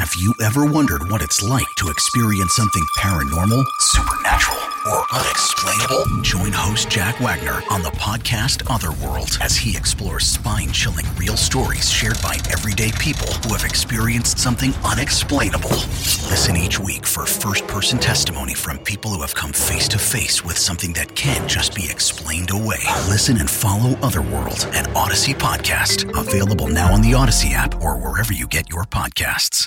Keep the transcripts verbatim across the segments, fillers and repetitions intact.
Have you ever wondered what it's like to experience something paranormal, supernatural, or unexplainable? Join host Jack Wagner on the podcast Otherworld as he explores spine-chilling real stories shared by everyday people who have experienced something unexplainable. Listen each week for first-person testimony from people who have come face-to-face with something that can't just be explained away. Listen and follow Otherworld, an Odyssey podcast, available now on the Odyssey app or wherever you get your podcasts.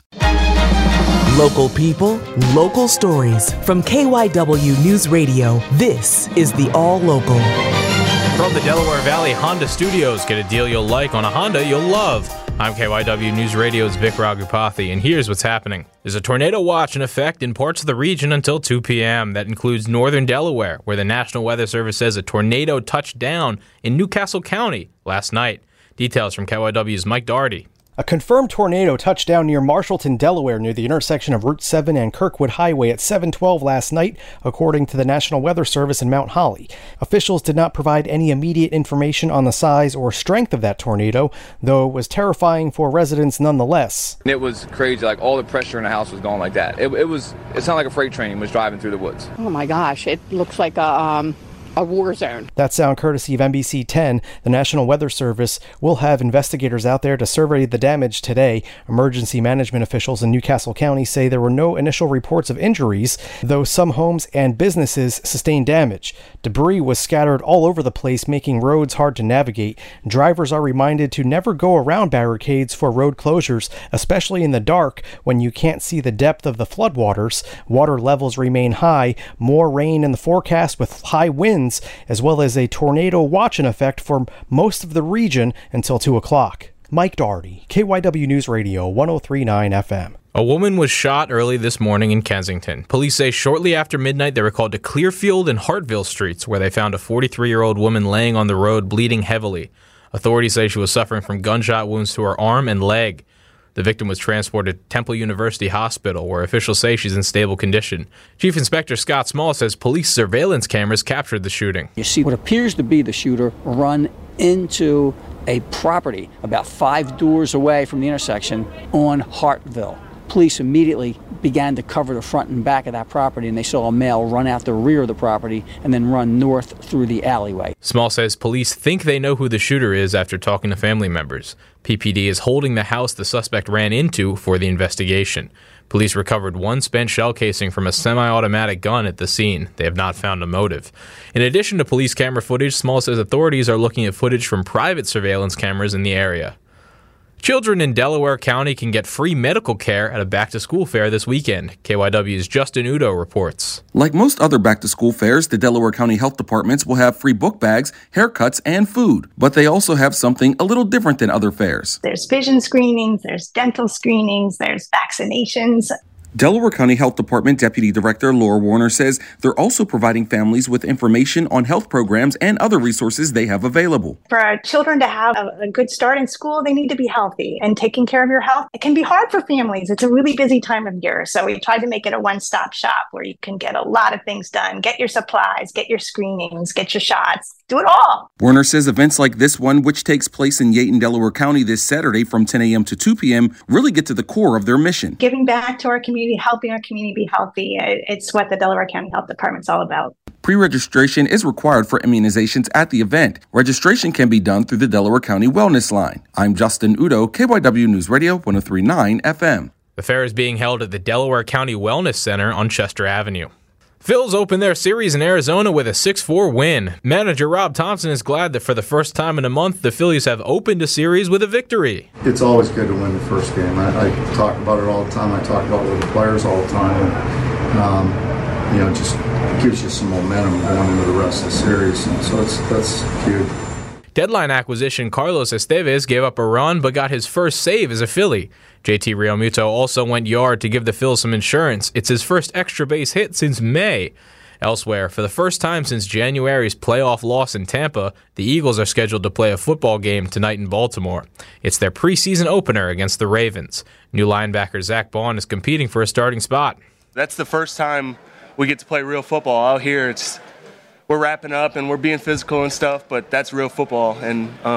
Local people, local stories. From K Y W News Radio, this is the All Local. From the Delaware Valley Honda Studios, get a deal you'll like on a Honda you'll love. I'm K Y W News Radio's Vic Raghupathy, and here's what's happening. There's a tornado watch in effect in parts of the region until two p.m. That includes northern Delaware, where the National Weather Service says a tornado touched down in Newcastle County last night. Details from K Y W's Mike Doherty. A confirmed tornado touched down near Marshallton, Delaware, near the intersection of Route seven and Kirkwood Highway at seven twelve last night, according to the National Weather Service in Mount Holly. Officials did not provide any immediate information on the size or strength of that tornado, though it was terrifying for residents nonetheless. It was crazy, like all the pressure in the house was going like that. It, it was, it sounded like a freight train was driving through the woods. Oh my gosh, it looks like a, um... a war zone. That sound courtesy of N B C ten. The National Weather Service will have investigators out there to survey the damage today. Emergency management officials in Newcastle County say there were no initial reports of injuries, though some homes and businesses sustained damage. Debris was scattered all over the place, making roads hard to navigate. Drivers are reminded to never go around barricades for road closures, especially in the dark when you can't see the depth of the floodwaters. Water levels remain high. More rain in the forecast with high winds, as well as a tornado watch in effect for most of the region until two o'clock. Mike Doherty, K Y W News Radio, one oh three point nine F M. A woman was shot early this morning in Kensington. Police say shortly after midnight they were called to Clearfield and Hartville Streets, where they found a forty-three-year-old woman laying on the road bleeding heavily. Authorities say she was suffering from gunshot wounds to her arm and leg. The victim was transported to Temple University Hospital, where officials say she's in stable condition. Chief Inspector Scott Small says police surveillance cameras captured the shooting. You see what appears to be the shooter run into a property about five doors away from the intersection on Hartville. Police immediately began to cover the front and back of that property, and they saw a male run out the rear of the property and then run north through the alleyway. Small says police think they know who the shooter is after talking to family members. P P D is holding the house the suspect ran into for the investigation. Police recovered one spent shell casing from a semi-automatic gun at the scene. They have not found a motive. In addition to police camera footage, Small says authorities are looking at footage from private surveillance cameras in the area. Children in Delaware County can get free medical care at a back-to-school fair this weekend. K Y W's Justin Udo reports. Like most other back-to-school fairs, the Delaware County Health Departments will have free book bags, haircuts, and food. But they also have something a little different than other fairs. There's vision screenings, there's dental screenings, there's vaccinations. Delaware County Health Department Deputy Director Laura Warner says they're also providing families with information on health programs and other resources they have available. For our children to have a, a good start in school, they need to be healthy, and taking care of your health, it can be hard for families. It's a really busy time of year. So we tried to make it a one-stop shop where you can get a lot of things done. Get your supplies, get your screenings, get your shots, do it all. Warner says events like this one, which takes place in Yaton, Delaware County this Saturday from ten a.m. to two p.m., really get to the core of their mission. Giving back to our community, helping our community be healthy. It's what the Delaware County Health Department's all about. Pre-registration is required for immunizations at the event. Registration can be done through the Delaware County Wellness Line. I'm Justin Udo, K Y W News Radio, one oh three point nine F M. The fair is being held at the Delaware County Wellness Center on Chester Avenue. Phils opened their series in Arizona with a six four win. Manager Rob Thompson is glad that for the first time in a month, the Phillies have opened a series with a victory. It's always good to win the first game. I, I talk about it all the time. I talk about it with the players all the time. And, um, you know, it just gives you some momentum going into the rest of the series. And so it's, that's huge. Deadline acquisition Carlos Estevez gave up a run but got his first save as a Philly. J T Realmuto also went yard to give the Phils some insurance. It's his first extra base hit since May. Elsewhere, for the first time since January's playoff loss in Tampa, the Eagles are scheduled to play a football game tonight in Baltimore. It's their preseason opener against the Ravens. New linebacker Zach Bond is competing for a starting spot. That's the first time we get to play real football out here. It's we're wrapping up and we're being physical and stuff, but that's real football, and um,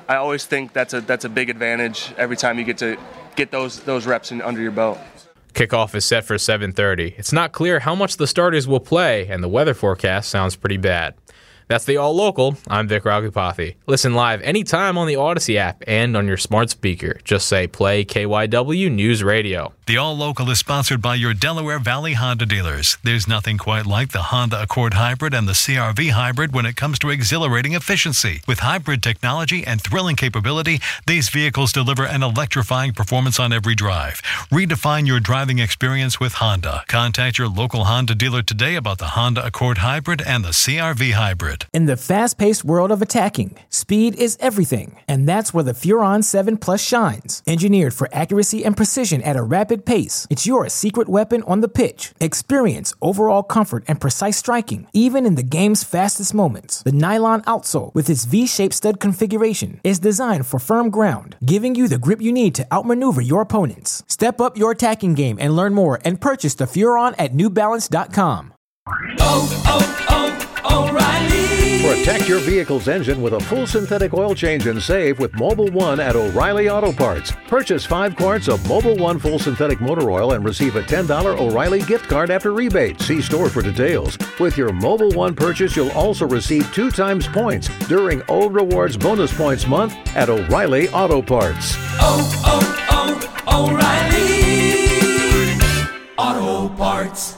I always think that's a that's a big advantage every time you get to get those those reps in, under your belt. Kickoff is set for seven thirty. It's not clear how much the starters will play, and the weather forecast sounds pretty bad. That's the All Local. I'm Vic Raghupathi. Listen live anytime on the Odyssey app and on your smart speaker. Just say play K Y W News Radio. The All Local is sponsored by your Delaware Valley Honda dealers. There's nothing quite like the Honda Accord Hybrid and the C R V Hybrid when it comes to exhilarating efficiency. With hybrid technology and thrilling capability, these vehicles deliver an electrifying performance on every drive. Redefine your driving experience with Honda. Contact your local Honda dealer today about the Honda Accord Hybrid and the C R V Hybrid. In the fast-paced world of attacking, speed is everything, and that's where the Furon seven Plus shines. Engineered for accuracy and precision at a rapid pace, it's your secret weapon on the pitch. Experience overall comfort and precise striking, even in the game's fastest moments. The nylon outsole, with its V-shaped stud configuration, is designed for firm ground, giving you the grip you need to outmaneuver your opponents. Step up your attacking game and learn more and purchase the Furon at New Balance dot com. Oh, oh, oh, O'Reilly! Protect your vehicle's engine with a full synthetic oil change and save with Mobil one at O'Reilly Auto Parts. Purchase five quarts of Mobil one full synthetic motor oil and receive a ten dollars O'Reilly gift card after rebate. See store for details. With your Mobil one purchase, you'll also receive two times points during O Rewards Bonus Points Month at O'Reilly Auto Parts. Oh, oh, oh, O'Reilly Auto Parts.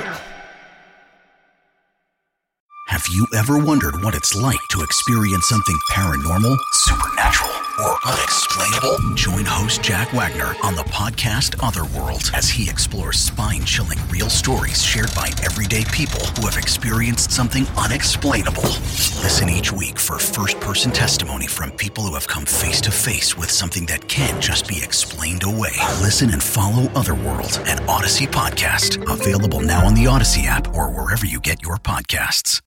Have you ever wondered what it's like to experience something paranormal, supernatural, or unexplainable? Join host Jack Wagner on the podcast Otherworld as he explores spine-chilling real stories shared by everyday people who have experienced something unexplainable. Listen each week for first-person testimony from people who have come face-to-face with something that can't just be explained away. Listen and follow Otherworld, an Odyssey podcast, available now on the Odyssey app or wherever you get your podcasts.